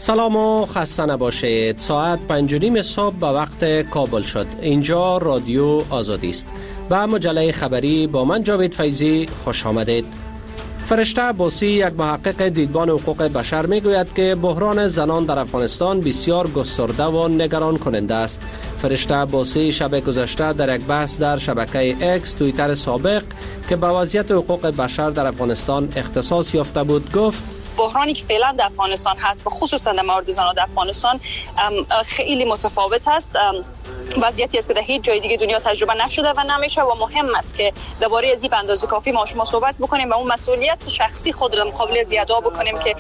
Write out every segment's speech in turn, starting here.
سلام و خسته نباشید. ساعت 5:30 صبح به وقت کابل شد. اینجا رادیو آزادی است. به مجله خبری با من جاوید فیضی خوش آمدید. فرشته عباسی، یک محقق دیدبان حقوق بشر، میگوید که بحران زنان در افغانستان بسیار گسترده و نگران کننده است. فرشته عباسی شب گذشته در یک بحث در شبکه اکس توییتر سابق که به وضعیت حقوق بشر در افغانستان اختصاص یافته بود گفت: بحرانی که فعلا در افغانستان هست و خصوصا در مورد زنان در افغانستان خیلی متفاوت است. وضعیتی است که در هیچ جای دیگه دنیا تجربه نشده و نمیشه و مهم است که درباره از این به اندازه کافی ما شما صحبت بکنیم و اون مسئولیت شخصی خود را در مقابل از ادا بکنیم که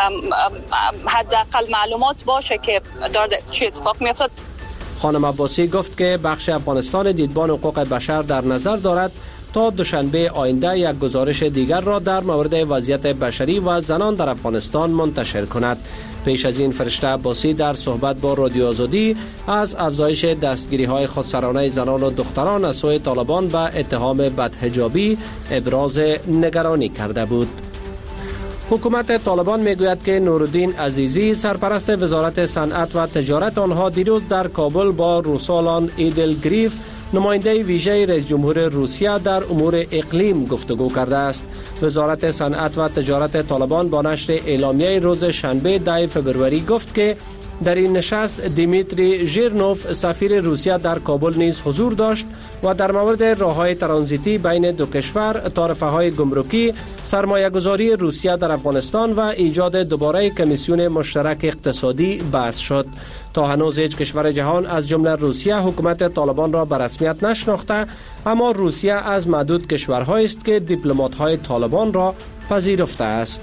حداقل معلومات باشه که داره چه اتفاق میافتد. خانم عباسی گفت که بخش افغانستان دیدبان حقوق بشر در نظر دارد تا دوشنبه آینده یک گزارش دیگر را در مورد وضعیت بشری و زنان در افغانستان منتشر کند. پیش از این فرشته عباسی در صحبت با رادیو آزادی از افزایش دستگیری‌های خودسرانه زنان و دختران از سوی طالبان و اتهام بدحجابی ابراز نگرانی کرده بود. حکومت طالبان میگوید که نورالدین عزیزی، سرپرست وزارت صنعت و تجارت آنها، دیروز در کابل با روسالان ایدلگریف، نماینده ویژه رئیس جمهور روسیه در امور اقلیم گفتگو کرده است. وزارت صنعت و تجارت طالبان با نشر اعلامیه روز شنبه 10 فبروری گفت که در این نشست دیمیتری ژیرنوف، سفیر روسیه در کابل نیز حضور داشت و در مورد راههای ترانزیتی بین دو کشور، تعرفه‌های گمرکی، سرمایه‌گذاری روسیه در افغانستان و ایجاد دوباره کمیسیون مشترک اقتصادی بحث شد. تا هنوز هیچ کشور جهان از جمله روسیه حکومت طالبان را به رسمیت نشناخته، اما روسیه از معدود کشورهایی است که دیپلمات‌های طالبان را پذیرفته است.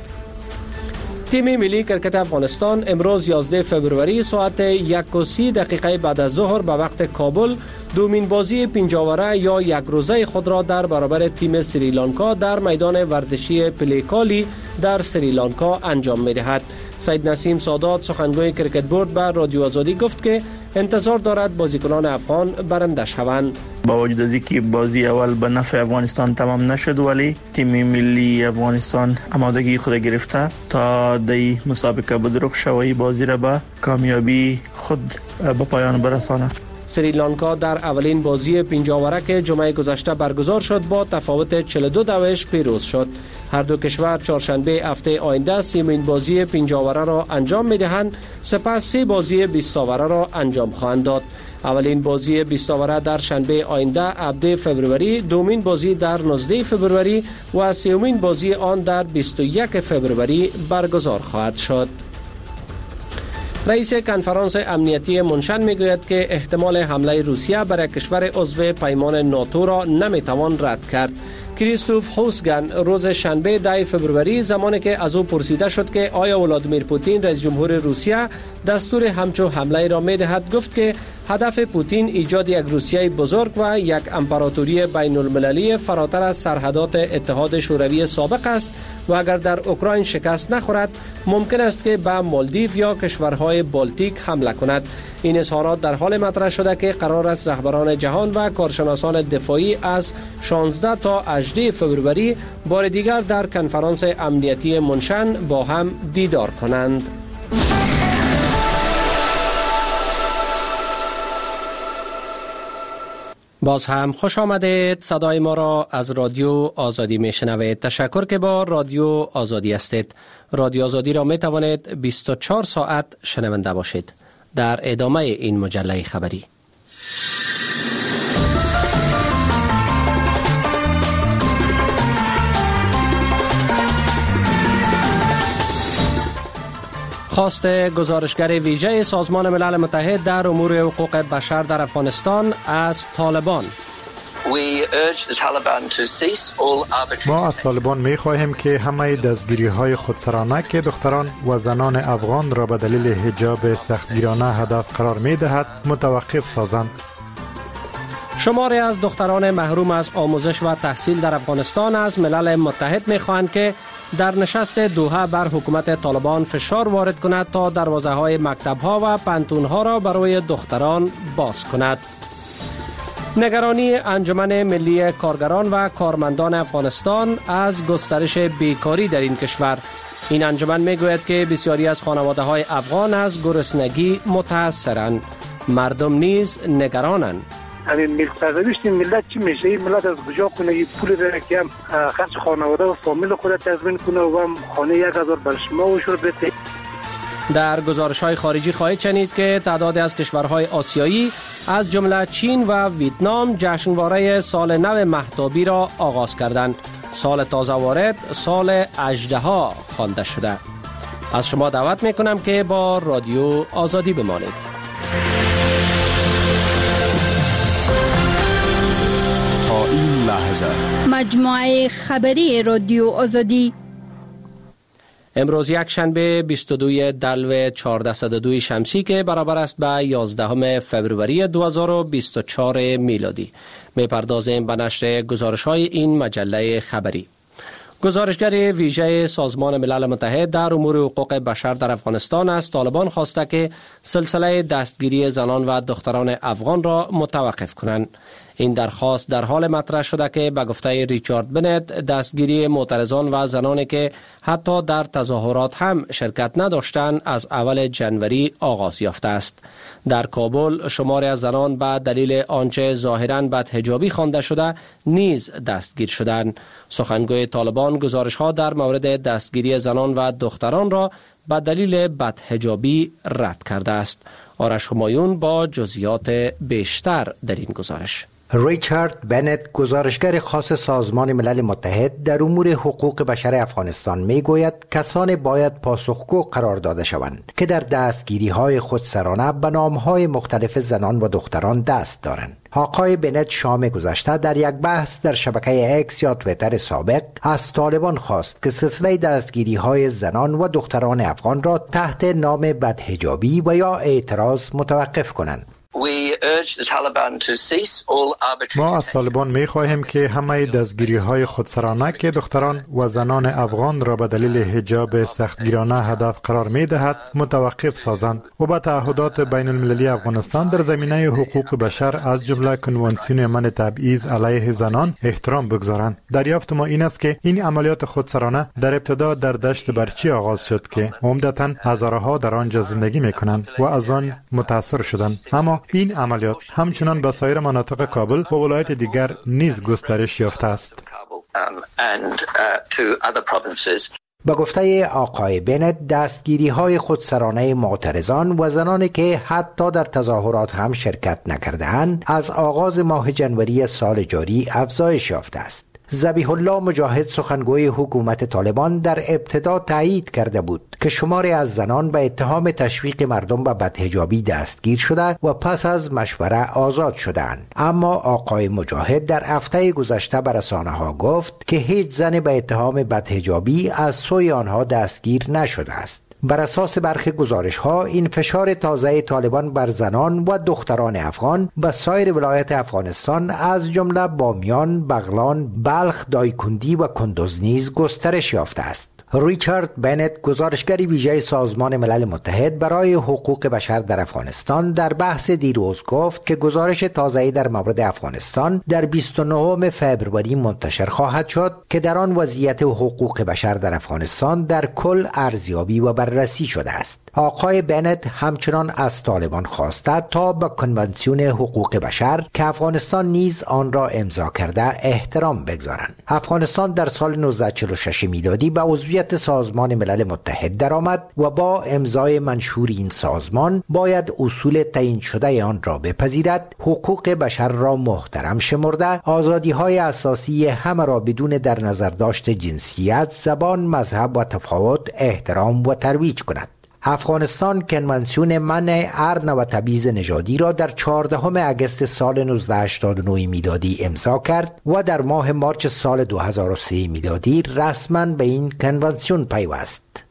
تیم ملی کرکت افغانستان امروز 11 فبروری ساعت 1:30 بعد از ظهر به وقت کابل دومین بازی پنجاوره یا یک روزه خود را در برابر تیم سریلانکا در میدان ورزشی پلیکالی در سریلانکا انجام می‌دهد. سید نسیم سادات، سخنگوی کرکت بورد، به رادیو آزادی گفت که انتظار دارد بازیکنان افغان برنده شوند. با وجود از اینکه بازی اول به نفع افغانستان تمام نشد، ولی تیم ملی افغانستان آمادگی خود گرفته تا در مسابقه بدرخ شوی بازی را به کامیابی خود به پایان برساند. سریلانکا در اولین بازی پنجاوره که جمعه گذشته برگزار شد با تفاوت 42 پیروز شد. هر دو کشور چهارشنبه هفته آینده سیمین بازی پنجاوره را انجام می‌دهند، سپس 3 بازی 20 آوره را انجام خواهند داد. اولین بازی 20 آوره در شنبه آینده 17 فبروری، دومین بازی در 19 فبروری و سومین بازی آن در 21 فبروری برگزار خواهد شد. رئیس کنفرانس امنیتی منشن میگوید که احتمال حمله روسیه بر کشور عضو پیمان ناتو را نمیتوان رد کرد. کریستوف هوسگن روز شنبه 10 فبروری زمانی که از او پرسیده شد که آیا ولادیمیر پوتین رئیس جمهور روسیه دستور همچون حمله را میدهد، گفت که هدف پوتین ایجاد یک روسیه بزرگ و یک امپراتوری بین المللی فراتر از سرحدات اتحاد شوروی سابق است و اگر در اوکراین شکست نخورد ممکن است که به مالدیو یا کشورهای بالتیک حمله کند. این اظهارات در حال مطرح شده که قرار است رهبران جهان و کارشناسان دفاعی از 16 تا 18 فبروری بار دیگر در کنفرانس امنیتی منشن با هم دیدار کنند. باز هم خوش آمدید. صدای ما را از رادیو آزادی می شنوید. تشکر که با رادیو آزادی هستید. رادیو آزادی را می توانید 24 ساعت شنونده باشید. در ادامه این مجله خبری، خواست گزارشگر ویژه سازمان ملل متحد در امور حقوق بشر در افغانستان از طالبان. ما از طالبان می خواهیم که همه دستگیری‌های خودسرانه که دختران و زنان افغان را به دلیل حجاب سختگیرانه هدف قرار می دهد متوقف سازند. شماری از دختران محروم از آموزش و تحصیل در افغانستان از ملل متحد می خواهند که در نشست دوحه بر حکومت طالبان فشار وارد کند تا دروازه‌های مکتب‌ها و پانتون‌ها را برای دختران باز کند. نگرانی انجمن ملی کارگران و کارمندان افغانستان از گسترش بیکاری در این کشور. این انجمن میگوید که بسیاری از خانواده‌های افغان از گرسنگی متأثرند. مردم نیز نگرانند. همین سرنوشت ملت چی میشه؟ این ملت از کجا کنه این پول را که هم خرج خانواده و فامیل خود تضمین کنه و هم خانه 1000 بر شما و شروع بده. در گزارش‌های خارجی خواهید شنید که تعدادی از کشورهای آسیایی از جمله چین و ویتنام جشنواره سال نو مهتابی را آغاز کردند. سال تازه وارد سال اژدها خوانده شده. از شما دعوت میکنم که با رادیو آزادی بمانید. تا این لحظه مجموعه خبری رادیو آزادی امروز یک شنبه 22 دلو 1402 شمسی که برابر است به 11 فوریه 2024 میلادی. میپردازیم به نشر گزارش‌های این مجله خبری. گزارشگر ویژه سازمان ملل متحد در امور حقوق بشر در افغانستان از طالبان خواسته که سلسله دستگیری زنان و دختران افغان را متوقف کنند. این درخواست در حال مطرح شده که به گفته ریچارد بنت دستگیری معترضان و زنانی که حتی در تظاهرات هم شرکت نداشتند از اول جنوری آغاز یافته است. در کابل شماری از زنان به دلیل آنچه ظاهراً بدحجابی خوانده شده نیز دستگیر شدند. سخنگوی طالبان گزارش‌ها در مورد دستگیری زنان و دختران را به دلیل بدحجابی رد کرده است. آرش همایون با جزئیات بیشتر در این گزارش. ریچارد بنت گزارشگر خاص سازمان ملل متحد در امور حقوق بشر افغانستان میگوید کسانی باید پاسخگو قرار داده شوند که در دستگیری‌های خودسرانه به نام‌های مختلف زنان و دختران دست دارند. آقای بنت شام گذشته در یک بحث در شبکه اکس یا توییتر سابق از طالبان خواست که سلسله دستگیری‌های زنان و دختران افغان را تحت نام بدحجابی و یا اعتراض متوقف کنند. ما از طالبان می خواهیم که همه دستگیری های خودسرانه که دختران و زنان افغان را به دلیل حجاب سختگیرانه هدف قرار می دهد متوقف سازند و به تعهدات بین المللی افغانستان در زمینه حقوق بشر از جمله کنوانسیون من تبعیض علیه زنان احترام بگذارند. دریافت ما این است که این عملیات خودسرانه در ابتدا در دشت برچی آغاز شد که عمدتاً هزارها در آنجا زندگی می کنند و از آن متاثر شدند، اما این عملیات همچنان به سایر مناطق کابل و ولایت دیگر نیز گسترش یافته است. با گفته آقای بنت دستگیری های خودسرانه معترضان و زنانی که حتی در تظاهرات هم شرکت نکرده‌اند از آغاز ماه جنوری سال جاری افزایش یافته است. ذبیح الله مجاهد سخنگوی حکومت طالبان در ابتدا تایید کرده بود که شماری از زنان به اتهام تشویق مردم به بدحجابی دستگیر شده و پس از مشوره آزاد شدند. اما آقای مجاهد در هفته گذشته به رسانه‌ها گفت که هیچ زن به اتهام بدحجابی از سوی آنها دستگیر نشده است. بر اساس برخی گزارش‌ها این فشار تازه طالبان بر زنان و دختران افغان به سایر ولایت افغانستان از جمله بامیان، بغلان، بلخ، دایکندی و کندز نیز گسترش یافته است. ریچارد بنت گزارشگر ویژه سازمان ملل متحد برای حقوق بشر در افغانستان در بحث دیروز گفت که گزارش تازه‌ای در مورد افغانستان در 29 فوریه منتشر خواهد شد که در آن وضعیت حقوق بشر در افغانستان در کل ارزیابی و بررسی شده است. آقای بنت همچنان از طالبان خواسته تا به کنوانسیون حقوق بشر که افغانستان نیز آن را امضا کرده احترام بگذارند. افغانستان در سال 1946 میلادی به عضویت سازمان ملل متحد درآمد و با امضای منشور این سازمان باید اصول تعیین شده آن را بپذیرد، حقوق بشر را محترم شمرده، آزادی‌های اساسی همه را بدون در نظر داشت جنسیت، زبان، مذهب و تفاوت احترام و ترویج کند. افغانستان کنوانسیون منع ارن و تبعیض نژادی را در 14 اگست سال 1989 میلادی امضا کرد و در ماه مارچ سال 2003 میلادی رسما به این کنوانسیون پیوست.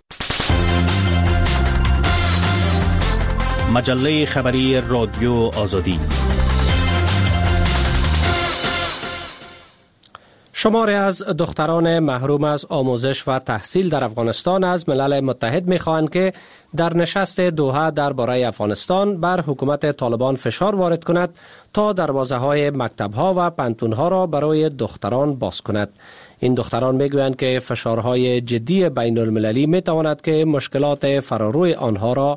مجله خبری رادیو آزادی. شماری از دختران محروم از آموزش و تحصیل در افغانستان از ملل متحد می‌خواهند که در نشست دوحه درباره افغانستان بر حکومت طالبان فشار وارد کند تا دروازه‌های مکتب‌ها و پانتون‌ها را برای دختران باز کند. این دختران می‌گویند که فشارهای جدی بین المللی می‌تواند که مشکلات فراروی آنها را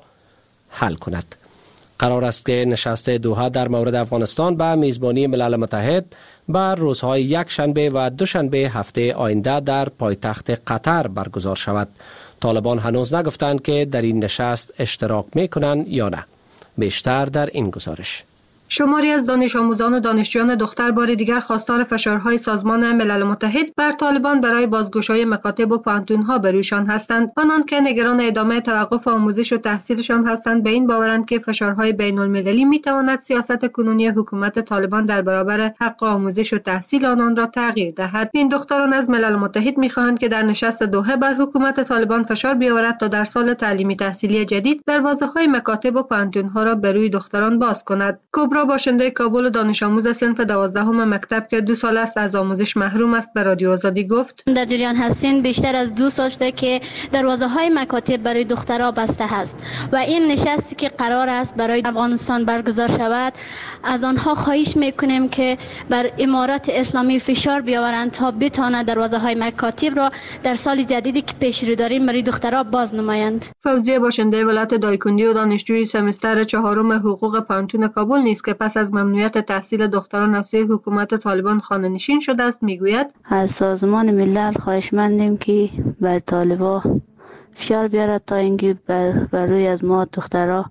حل کند. قرار است که نشست دوحه در مورد افغانستان به میزبانی ملل متحد بر روزهای یک شنبه و دوشنبه هفته آینده در پایتخت قطر برگزار شود. طالبان هنوز نگفتند که در این نشست اشتراک می‌کنند یا نه. بیشتر در این گزارش. شماری از دانش آموزان و دانشجویان دختر بار دیگر خواستار فشارهای سازمان ملل متحد بر طالبان برای بازگشایی مکاتب و پانتون‌ها بر رویشان هستند. آنان که نگران ادامه توقف آموزش و تحصیلشان هستند به این باورند که فشارهای بین المللی میتواند سیاست کنونی حکومت طالبان در برابر حق آموزش و تحصیل آنان را تغییر دهد. این دختران از ملل متحد میخواهند که در نشست دوحه بر حکومت طالبان فشار بیاورد تا در سال تعلیمی تحصیلی جدید دروازه‌های مکاتب و پانتون‌ها را بر روی دختران باز کند. باشنده کابل دانش آموز صنف 12 مکتب که 2 سال است از آموزش محروم است به رادیو آزادی گفت: در جریان هستیم بیشتر از 2 سال شده که دروازه‌های مکاتب برای دخترها بسته است و این نشستی که قرار است برای افغانستان برگزار شود از آنها خواهش میکنیم که بر امارات اسلامی فشار بیاورند تا بتواند دروازه‌های مکاتب را در سال جدیدی که پیش رو داریم برای دخترها باز نمایند. فوزیه باشنده ولایت دایکندی و دانشجوی سمستر 4 حقوق پانتون کابل نیز که پس از ممنوعیت تحصیل دختران از سوی حکومت طالبان خانه‌نشین شده است میگوید: از سازمان ملل خواهشمندیم که بر طالبان فشار بیارد تا اینکه بر روی از ما دخترها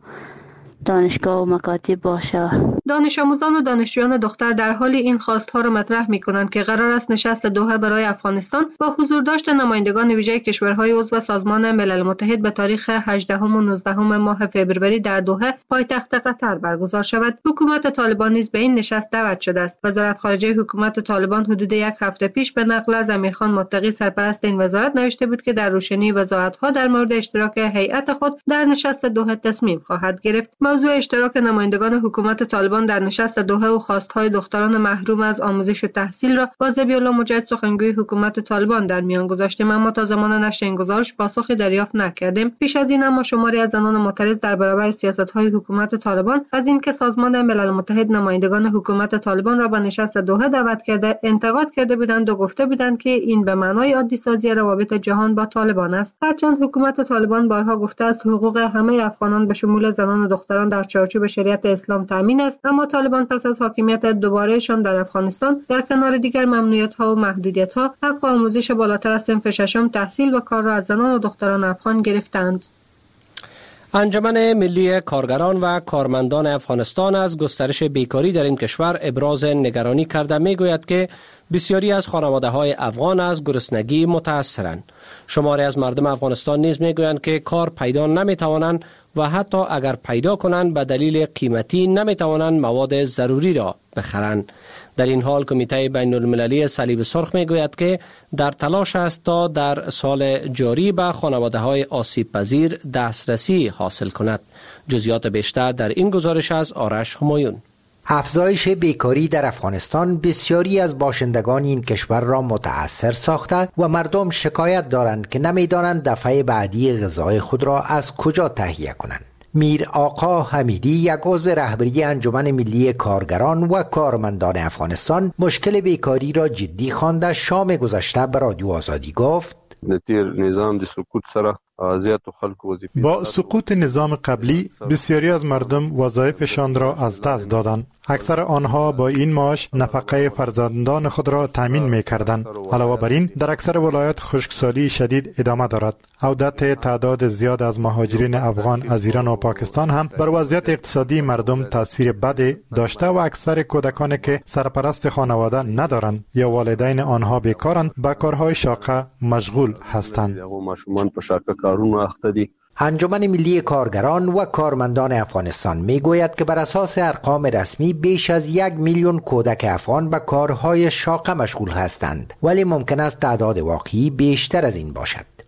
دانشگاه و مکاتب باشه. دانش آموزان و دانشجویان دختر در حال این خواستها را مطرح می‌کنند که قرار است نشست دوحه برای افغانستان با حضور داشت نمایندگان ویژه کشورهای عضو سازمان ملل متحد به تاریخ 18 و 19 ماه فوریه در دوحه پایتخت قطر برگزار شود. حکومت طالبان نیز به این نشست دعوت شده است. وزارت خارجه حکومت طالبان حدود 1 هفته پیش به نقل از امیرخان متقی سرپرست این وزارت نوشته بود که در روشنی وضاحت‌ها در مورد اشتراک هیئت خود در نشست دوحه تصمیم خواهد گرفت. موضوع اشتراک نمایندگان حکومت طالبان در نشست دوحه و خواستهای دختران محروم از آموزش و تحصیل را با ذبیح‌الله مجاهد سخنگوی حکومت طالبان در میان گذاشتیم، اما تا زمان نشر این گزارش پاسخی دریافت نکردیم. پیش از این اما شماری از زنان معترض در برابر سیاست‌های حکومت طالبان از اینکه سازمان ملل متحد نمایندگان حکومت طالبان را به نشست دوحه دعوت کرده انتقاد کرده بودند و گفته بودند که این به معنای عادی سازی روابط جهان با طالبان است. هرچند حکومت طالبان بارها گفته است حقوق همه افغانان به شمول زنان و دختران در چارچوب شریعت اسلام تامین است، اما طالبان پس از حاکمیت دوبارهشان در افغانستان در کنار دیگر ممنوعیت‌ها و محدودیت‌ها حق آموزش بالاتر از صنف 6 تحصیل و کار را از زنان و دختران افغان گرفتند. انجمن ملی کارگران و کارمندان افغانستان از گسترش بیکاری در این کشور ابراز نگرانی کرده میگوید که بسیاری از خانواده‌های افغان از گرسنگی متأثرند. شماری از مردم افغانستان نیز میگویند که کار پیدا نمیتوانند و حتی اگر پیدا کنند به دلیل قیمتی نمیتوانند مواد ضروری را بخرند. در این حال کمیته بین المللی صلیب سرخ میگوید که در تلاش است تا در سال جاری به خانواده‌های آسیب پذیر دسترسی حاصل کند. جزئیات بیشتر در این گزارش از آرش همایون. افزایش بیکاری در افغانستان بسیاری از باشندگان این کشور را متأثر ساخته و مردم شکایت دارند که نمی‌دانند دفعه بعدی غذای خود را از کجا تهیه کنند. میر آقا حمیدی، یک عضو رهبری انجمن ملی کارگران و کارمندان افغانستان، مشکل بیکاری را جدی خوانده شام گذشته به رادیو آزادی گفت: نظام د سقوط سره با سقوط نظام قبلی بسیاری از مردم وظایفشان را از دست دادند. اکثر آنها با این معاش نفقه فرزندان خود را تامین می‌کردند. علاوه بر این در اکثر ولایات خشکسالی شدید ادامه دارد. عودت تعداد زیاد از مهاجرین افغان از ایران و پاکستان هم بر وضعیت اقتصادی مردم تاثیر بد داشته و اکثر کودکانی که سرپرست خانواده ندارند یا والدین آنها بیکارند به کارهای شاقه مشغول هستند. انجمن ملی کارگران و کارمندان افغانستان میگوید که بر اساس ارقام رسمی بیش از 1 میلیون کودک افغان به کارهای شاقه مشغول هستند، ولی ممکن است تعداد واقعی بیشتر از این باشد.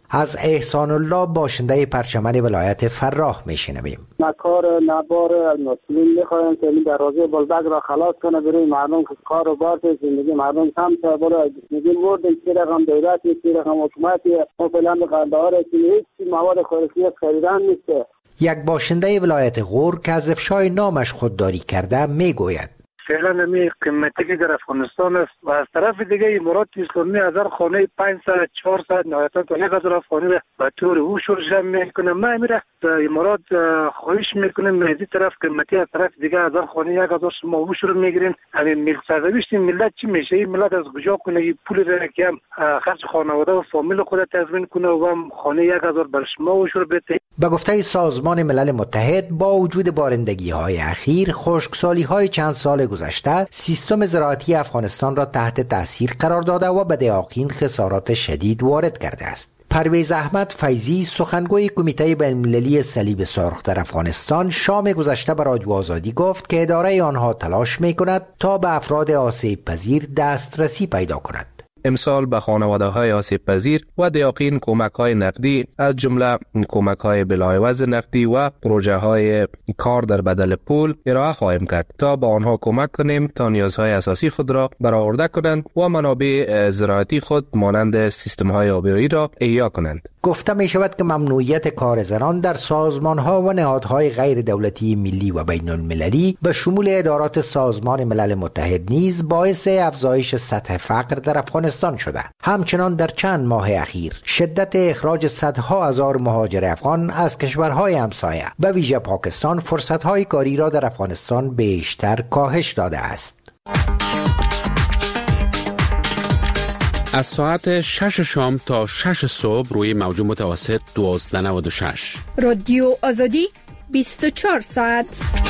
از احسان الله باشنده پرچمن ولایت فراه میشنویم. کار نبار مسئولین میخوایم که این دروازه بلبک را خلاص کنه برای مردم که کار و بار زندگی مردم کم شه. برای میگیم بردن چی رقم دولتی چی رقم حکومتی ما فعلا به قندهاره که هیچ مواد خوراکی خریدن نیست. یک باشنده ولایت غور که از افشای نامش خودداری کرده میگوید فعلا نمی قیمتی که در افغانستان است و از طرف دیگه امارات اسلامی هزار خانه 500 400 نهایتا تا 1000 خانه به طور او شورش میکنه. ما میره امارات خواهش میکنیم از این طرف قیمتی از طرف دیگه هزار خانه 1000 شما او شروع میگیرین. همین ملت سرنوشت ملت چی میشه؟ این ملت از کجا کنه این پول را که هم خرج خانواده و فامیل خود تضمین کنه و هم خانه 1000 بر شما او شروع بده. به گفته سازمان ملل متحد با وجود بارندگی‌های اخیر، خشکسالی‌های چند سال گذشته سیستم زراعتی افغانستان را تحت تاثیر قرار داده و به دهاقین خسارات شدید وارد کرده است. پرویز احمد فیضی سخنگوی کمیته بین‌المللی صلیب سرخ در افغانستان شام گذشته به رادیو آزادی گفت که اداره آنها تلاش می‌کند تا به افراد آسیب پذیر دسترسی پیدا کند. امسال به خانواده‌های آسیب پذیر و دیاقین کمک‌های نقدی از جمله کمک‌های بلایوز نقدی و پروژه‌های کار در بدل پول ارائه خواهیم کرد تا به آنها کمک کنیم تا نیازهای اساسی خود را برآورده کنند و منابع زراعتی خود مانند سیستم‌های آبیاری را احیا کنند. گفته می شود که ممنوعیت کار زنان در سازمان‌ها و نهادهای غیر دولتی ملی و بین المللی به شمول ادارات سازمان ملل متحد نیز باعث افزایش سطح فقر در افغانستان شده. همچنان در چند ماه اخیر شدت اخراج صدها هزار مهاجر افغان از کشورهای همسایه و ویژه پاکستان فرصت‌های کاری را در افغانستان بیشتر کاهش داده است. از ساعت 6 شام تا 6 صبح روی موج متوسط 1296 رادیو آزادی 24 ساعت.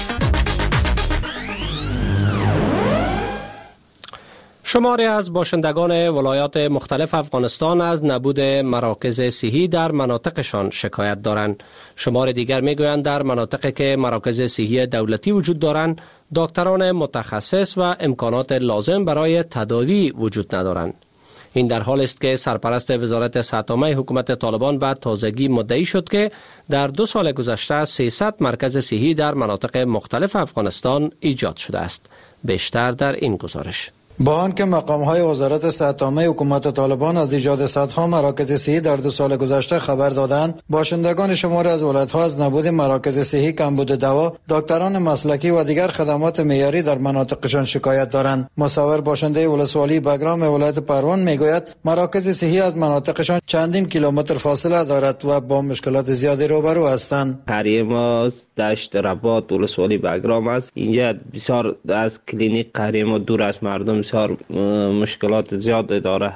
شماری از باشندگان ولایات مختلف افغانستان از نبود مراکز صحی در مناطقشان شکایت دارند. شمار دیگر میگویند در مناطقی که مراکز صحی دولتی وجود دارند، دکتران متخصص و امکانات لازم برای تداوی وجود ندارند. این در حال است که سرپرست وزارت صحت عامه حکومت طالبان به تازگی مدعی شد که در 2 سال گذشته 300 مرکز صحی در مناطق مختلف افغانستان ایجاد شده است. بیشتر در این گزارش. با آنکه مقام‌های وزارت صحت عامه حکومت طالبان از ایجاد صدها مراکز صحی در 2 سال گذشته خبر دادند، باشندگان شماری از ولایت‌ها از نبود مراکز صحی، کمبود دوا، دکتران مسلکی و دیگر خدمات معیاری در مناطقشان شکایت دارند. مصور باشنده ولسوالی بگرام ولایت پروان میگوید مراکز صحی از مناطقشان چندین کیلومتر فاصله دارد و با مشکلات زیادی روبرو هستند. قریه ما دشت رباط ولسوالی بگرام است. اینجا بسیار از کلینیک قریه ما دور از مردم، بسیار مشکلات زیاد داره.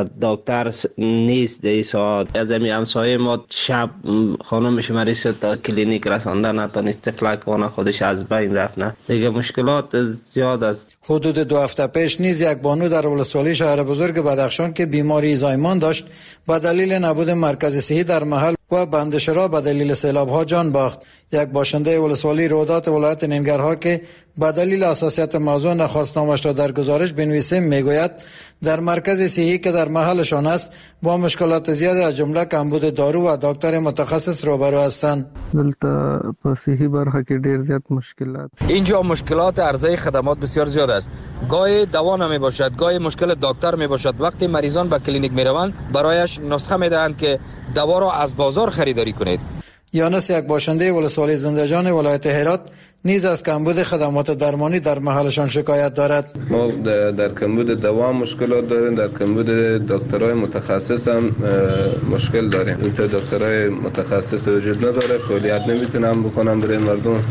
دکتر نیست در ساعت. از این همسایه ما شب خانمش مریض شد تا کلینیک رسانده نتونست، فلک وانه خودش از بین رفت. نه دیگه مشکلات زیاد است. حدود 2 هفته پیش نیز یک بانو در ولسوالی شهر بزرگ بدخشان که بیماری زایمان داشت به دلیل نبود مرکز صحی در محل و بندشرا به دلیل سیلاب‌ها جان باخت. یک باشنده ولسوالی رودات ولایت ننگرهار که به دلیل حساسیت موضوع نخواستنامش را در گزارش بنویسیم میگوید در مرکز صحی که در محلشان است با مشکلات زیادی از جمله کمبود دارو و دکتر متخصص روبرو هستند. دلته په صحی برخه کې ډیر زیات مشکلات. اینجا مشکلات عرضه خدمات بسیار زیاد است. گاهی دوا نمی باشد، گاهی مشکل دکتر می باشد. وقتی مریضان به کلینیک می روند برایش نسخه می دهند که دوا را از بازار خریداری کنید. یانس یک باشنده ولسوالی زنده‌جان ولایت هرات نیز از کمبود خدمات درمانی در محلشان شکایت دارد. ما در کمبود دوا مشکلات داریم، در کمبود دکترای متخصص هم مشکل داریم. اینجا دکترای متخصص وجود نداره، فعالیت نمیتونن بکنن برای مردم.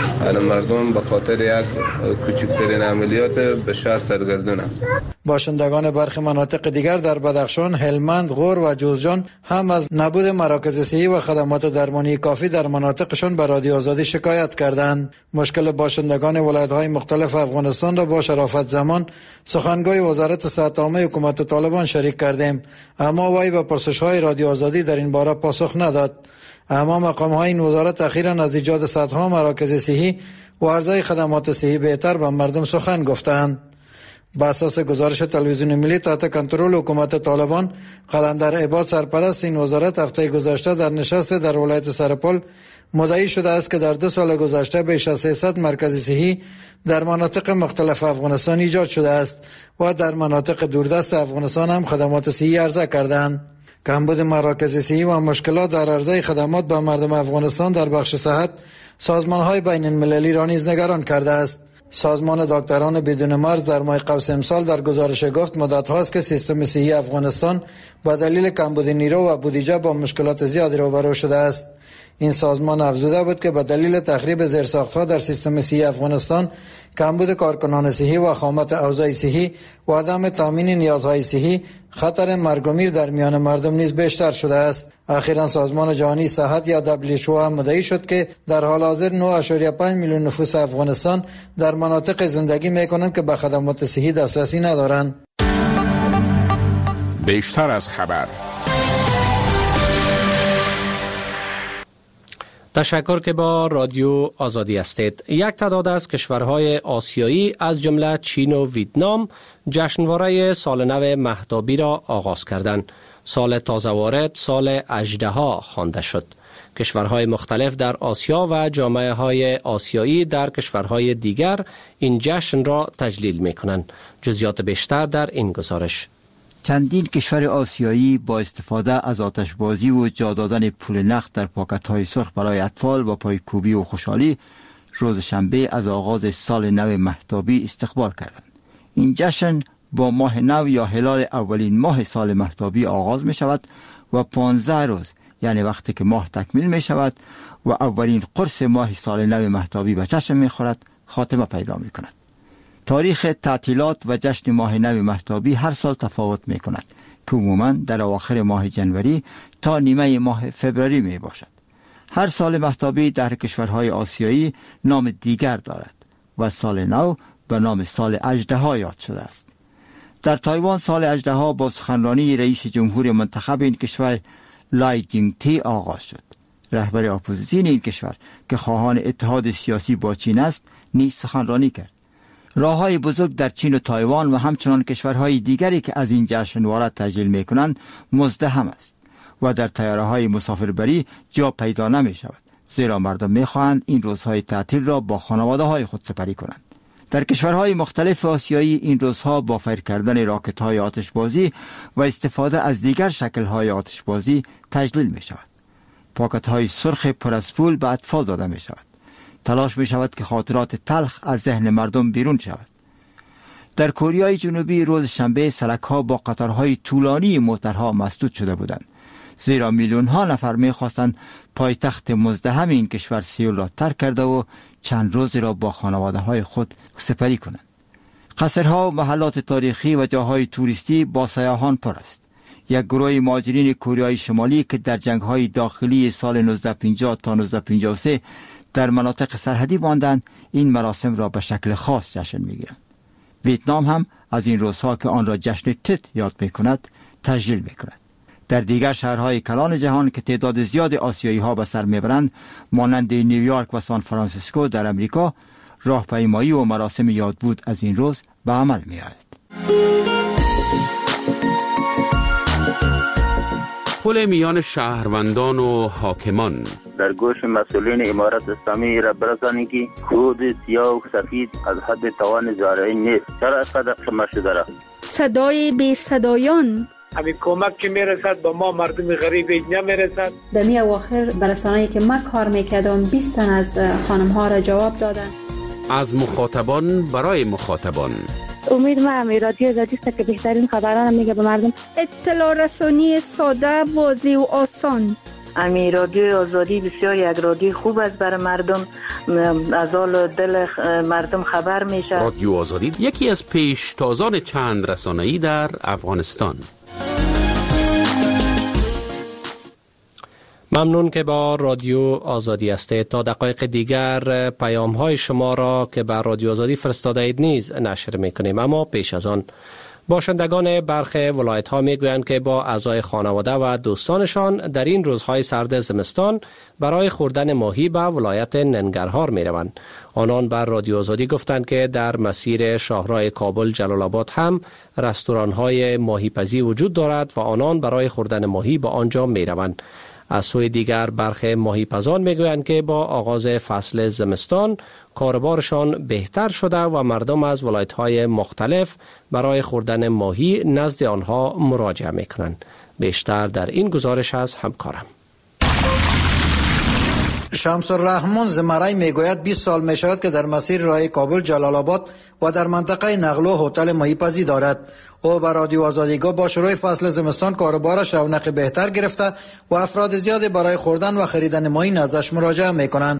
مردم به خاطر یک کوچکترین عملیات به شهر سرگردونن. باشندگان برخی مناطق دیگر در بدخشان، هلمند، غور و جوزجان هم از نبود مراکز صحی و خدمات درمانی کافی در مناطقشان به رادیو آزادی شکایت کردند. مشکل باشندگان ولایت‌های مختلف افغانستان را با شرافت زمان سخنگوی وزارت صحت عامه حکومت طالبان شریک کردیم، اما وی به پرسش‌های رادیو آزادی در این باره پاسخ نداد. اما مقام‌های این وزارت اخیراً از ایجاد صدها مراکز صحی و عرضه خدمات صحی بهتر به مردم سخن گفتند. با اساس گزارش تلویزیون ملی تحت کنترل حکومت طالبان، قلندر عباد سرپرست این وزارت هفته گذشته در نشست در ولایت سرپل مدعی شده است که در 2 سال گذشته بیش از 300 مرکز صحی در مناطق مختلف افغانستان ایجاد شده است و در مناطق دوردست افغانستان هم خدمات صحی عرضه کردند. کمبود مراکز صحی و مشکلات در عرضه خدمات به مردم افغانستان در بخش صحت سازمان‌های بین المللی را نیز نگران کرده است. سازمان دکتران بدون مرز در ماه قوس امسال در گزارش گفت مدت هاست که سیستم صحی افغانستان با دلیل کمبود نیرو و بودجه با مشکلات زیادی روبرو شده است. این سازمان افزوده بود که به دلیل تخریب زیرساخت‌ها در سیستم صحی افغانستان، کمبود کارکنان صحی و خامات اوضاع صحی و عدم تامین نیازهای صحی، خطر مرگ و میر در میان مردم نیز بیشتر شده است. اخیراً سازمان جهانی صحت یا WHO هم مدعی شد که در حال حاضر 9.5 میلیون نفوس افغانستان در مناطق زندگی می‌کنند که به خدمات صحی دسترسی ندارند. بیشتر از خبر. تشکر که با رادیو آزادی هستید. یک تعداد از کشورهای آسیایی از جمله چین و ویتنام جشنواره سال نو مهتابی را آغاز کردند. سال تازه وارد سال اژدها خوانده شد. کشورهای مختلف در آسیا و جامعه های آسیایی در کشورهای دیگر این جشن را تجلیل می کنند. جزئیات بیشتر در این گزارش. چندین کشور آسیایی با استفاده از آتشبازی و جا دادن پول نقد در پاکت‌های سرخ برای اطفال و پایکوبی و خوشحالی روز شنبه از آغاز سال نو مهتابی استقبال کردند. این جشن با ماه نو یا هلال اولین ماه سال مهتابی آغاز می شود و 15 روز یعنی وقتی که ماه تکمیل می شود و اولین قرص ماه سال نو مهتابی به چشم می خورد خاتمه پیدا می کند. تاریخ تعطیلات و جشن ماه نو مهتابی هر سال تفاوت می کند که عموماً در اواخر ماه جنوری تا نیمه ماه فوریه می باشد. هر سال مهتابی در کشورهای آسیایی نام دیگر دارد و سال نو به نام سال اژدها یاد شده است. در تایوان سال اژدها با سخنرانی رئیس جمهور منتخب این کشور لای جینگ تی آغاز شد. رهبر اپوزیسیون این کشور که خواهان اتحاد سیاسی با چین است نیز سخنرانی کرد. راههای بزرگ در چین و تایوان و همچنان کشورهای دیگری که از این جشنواره تجلیل می‌کنند مزدحم است و در طیاره‌های مسافربری جا پیدا نمی‌شود، زیرا مردم می‌خواهند این روزهای تعطیل را با خانواده‌های خود سپری کنند. در کشورهای مختلف آسیایی این روزها با فیر کردن راکت‌های آتشبازی و استفاده از دیگر شکل‌های آتشبازی تجلیل می‌شود. پاکت‌های سرخ پر از پول به اطفال داده می‌شود. تلاش می شود که خاطرات تلخ از ذهن مردم بیرون شود. در کره جنوبی روز شنبه سرک‌ها با قطارهای طولانی موترها مسدود شده بودند، زیرا میلیون‌ها نفر می خواستند پایتخت مزدحم این کشور سئول را ترک کرده و چند روزی را با خانواده‌های خود سپری کنند. قصرها و محلات تاریخی و جاهای توریستی با سیاحان پر است. یک گروه مهاجرین کره شمالی که در جنگ‌های داخلی سال 1950 تا 1953 در مناطق سرحدی ماندند این مراسم را به شکل خاص جشن می‌گیرند. ویتنام هم از این روزها که آن را جشن تت یاد می‌کند تجلیل می‌کند. در دیگر شهرهای کلان جهان که تعداد زیاد آسیایی‌ها به سر می‌برند مانند نیویورک و سان فرانسیسکو در امریکا راهپیمایی و مراسم یادبود از این روز به عمل می‌آید. پل میان شهروندان و حاکمان در گوش مسئولین امارت اسلامی را برسانید که خود سیاه و سفید از حد توان زارعی نیست. چرا اینقدر خمه شده را؟ صدای بی صدایان همین کمک که میرسد با ما مردم غریب نمیرسد. در می اواخر برسانه‌ای که من کار میکردم 20 تن از خانم ها را جواب دادن. از مخاطبان برای مخاطبان. امید ما رادیو آزادی است که بهترین خبران میگه به مردم. اطلاع رسانی ساده، واضح و آسان. رادیو آزادی بسیار یک رادیو خوب است برای مردم، از حال دل مردم خبر میشه. رادیو آزادی یکی از پیشتازان چند رسانه‌ای در افغانستان. ممنون که با رادیو آزادی هستید. تا دقایق دیگر پیام های شما را که بر رادیو آزادی فرستاده اید نیز نشر میکنیم، اما پیش از آن باشندگان برخی ولایت‌ها می‌گویند که با اعضای خانواده و دوستانشان در این روزهای سرد زمستان برای خوردن ماهی به ولایت ننگرهار می‌روند. آنان بر رادیو آزادی گفتند که در مسیر شاهراه کابل جلال آباد هم رستوران‌های ماهیپزی وجود دارد و آنان برای خوردن ماهی به آنجا می‌روند. از سوی دیگر برخی ماهیپزان میگویند که با آغاز فصل زمستان کاربارشان بهتر شده و مردم از ولایت‌های مختلف برای خوردن ماهی نزد آنها مراجعه میکنند. بیشتر در این گزارش از همکارم. شمس الرحمن زمرای میگوید 20 سال می شود که در مسیر راه کابل جلال آباد و در منطقه نقلو هتل ماهیپزی دارد. او بر رادیو آزادی گفت با شروع فصل زمستان کاروبارش رونق بهتر گرفته و افراد زیادی برای خوردن و خریدن ماهی نزدش مراجعه میکنند.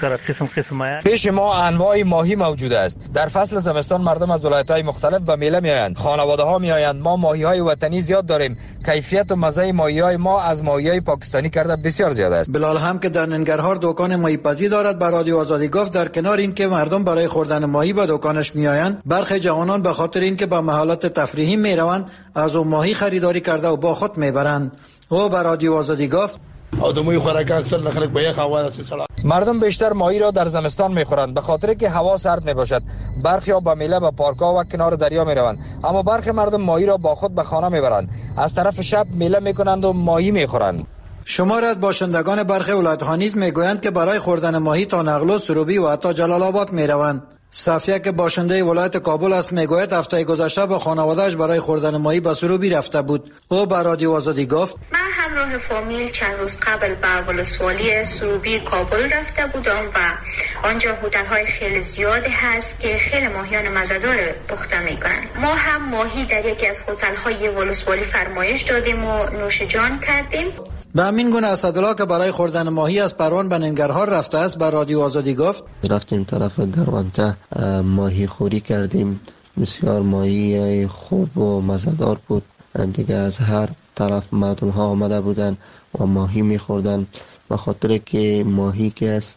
پیش ما انواع ماهی موجود است. در فصل زمستان مردم از ولایت‌های مختلف به میله میآیند. خانواده‌ها میآیند. ما ماهی‌های وطنی زیاد داریم. کیفیت و مزه ماهی‌های ما از ماهی‌های پاکستانی کرده بسیار زیاد است. بلال هم که در ننگرهار دکان ماهیپزی دارد بر رادیو آزادی گفت در کنار این که مردم برای خوردن ماهی به دکانش میآیند، برخی جوانان به خاطر اینکه به محلات تفریحی میروند از اون ماهی خریداری کرده و با خود میبرند. او بر رادیو آزادی گفت آدمای خوراک اکثر نخلق به یک هوا است سړک. مردم بیشتر ماهی را در زمستان میخورند به خاطر که هوا سرد میباشد. برخی ها به میله به پارک‌ها و کنار دریا میروند، اما برخی مردم ماهی را با خود به خانه میبرند. از طرف شب میله میکنند و ماهی میخورند. شمار از باشندگان برخی ولایت‌ها نیز میگویند که برای خوردن ماهی تا نقلو، سروبی و حتی جلال آباد میروند. صفیه که باشنده ولایت کابل است میگوید هفته گذشته با خانواده‌اش برای خوردن ماهی به سروبی رفته بود. او بر رادیو آزادی گفت من همراه فامیل چند روز قبل به ولسوالی سروبی کابل رفته بودم و آنجا هتل‌های خیلی زیادی هست که خیلی ماهیان مزه‌دار پخته میکنند. ما هم ماهی در یکی از هتل‌های ولسوالی فرمایش دادیم و نوش جان کردیم. به همین گونه اسدالله که برای خوردن ماهی از پروان به ننگرهار رفته است بر رادیو آزادی گفت رفتیم طرف دروانته ماهی خوری کردیم. بسیار ماهی خوب و مزه‌دار بود. دیگه از هر طرف مردم ها آمده بودن و ماهی میخوردن به خاطر که ماهی که است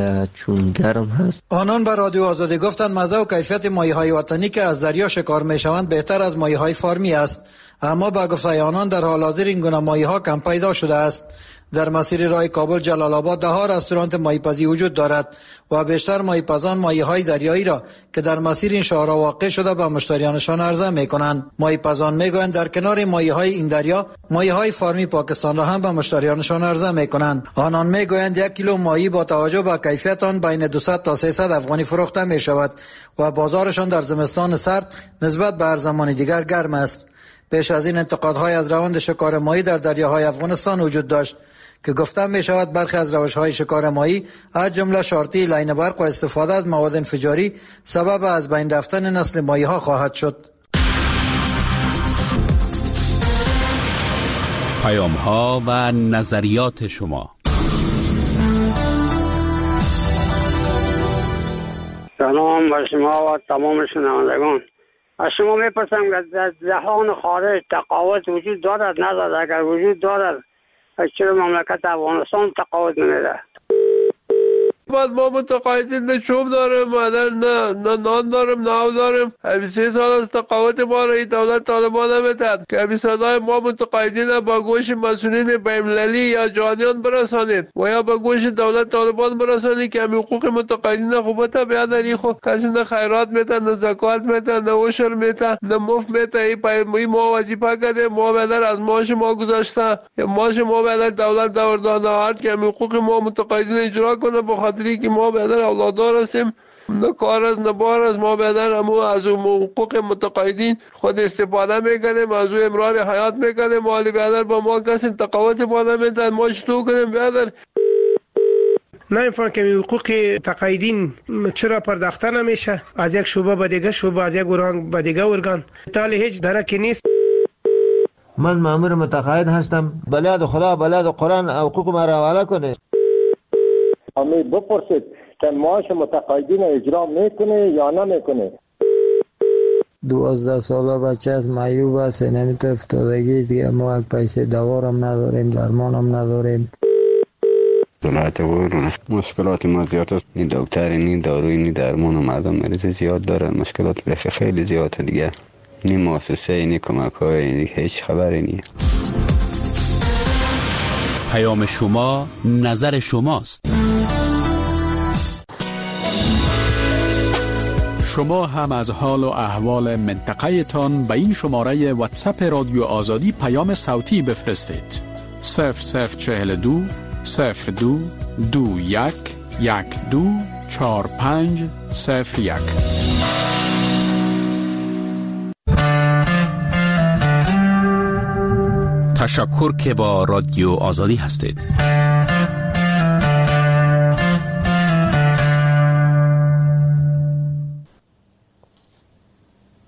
چون گرم هست. آنان بر رادیو آزادی گفتند مزه و کیفیت ماهی های وطنی که از دریا شکار میشوند بهتر از ماهی های فارمی است، اما با گفته آنان در حال حاضر این گونه ماهی ها کم پیدا شده است. در مسیر راه کابل جلال آباد ده ها رستوران ماهیپزی وجود دارد و بیشتر ماهیپزان ماهی‌های دریایی را که در مسیر این شهرها واقع شده به مشتریانشان عرضه می‌کنند. ماهیپزان می‌گویند در کنار ماهی‌های این دریا ماهی‌های فارمی پاکستان را هم به مشتریانشان عرضه می‌کنند. آنان می‌گویند 1 کیلو ماهی با توجه به کیفیت آن بین 200 تا 300 افغانی فروخته می‌شود و بازارشان در زمستان سرد نسبت به هر زمان دیگر گرم است. پیش از این انتقادهای از روند شکار ماهی در دریاهای افغانستان وجود داشت که گفته می شود برخی از روش‌های شکار ماهی از جمله شارتی، لاین برق و استفاده از مواد انفجاری سبب از بین رفتن نسل ماهی‌ها خواهد شد. پیام‌ها و نظریات شما. سلام بر شما و تمام شنوندگان. از شما میپرسم که در جهان خارج تقاوت وجود دارد ندارد؟ اگر وجود دارد چرا مملکت افغانستان تقاوت نمیده؟ بعد ما متقاعدین نه چوب داریم نه نان داریم نه آب داریم. 23 سال از تقاوت ما را دولت طالبان نمیتد که صدای ما متقاعدین با گوش مسئولین بین‌المللی یا جهانیان برسانید و یا با گوش دولت طالبان برسانید که حقوق متقاعدین خوبت بیادری خود کسی نه خیرات میتن نه زکات میتن نه عشر میتن نه مفت میتن. این ما وظیفه کرده ما بدر از معاش ما گذاشته یا معاش ما بدر دولت داده هر که حقوق ما متقاعدین اجرا کنه بخاطر که ما بدر اولادار هستیم. نه کار از نه بار از ما بدر اما از حقوق متقاعدین خود استفاده میکنیم، از او امرار حیات میکنیم. مالی بدر با ما کسی تقاوت بالا میدن ما چطور کنیم بدر؟ نمیفهم که حقوق تقاعدین چرا پرداخته نمیشه از یک شعبه به دیگه شعبه، از یک ارگان به دیگه ارگان؟ تالی هیچ درکی نیست. من مأمور متقاعد هستم. بلاد خدا بلاد قرآن حقوق ما را حواله کنه. امی بپرسید که معاش متقاعدین اجرا میکنه یا نمیکنه؟ 12 ساله بچه از معیوب است، نمیتونه افتادگی دیگه. ما یک پیسه دوارم نداریم، درمانم نداریم. دولت مشکلات ما زیاد است. نی دکتر نی داروی نی درمان و مردم مریض زیاد داره. مشکلات بخی خیلی زیاده دیگه. این مؤسسه این کمک های هیچ خبری نیست. پیام شما نظر شماست. شما هم از حال و احوال منطقه تان به این شماره واتساپ رادیو آزادی پیام صوتی بفرستید. 0042 02 21 12 45 01. تشکر که با رادیو آزادی هستید.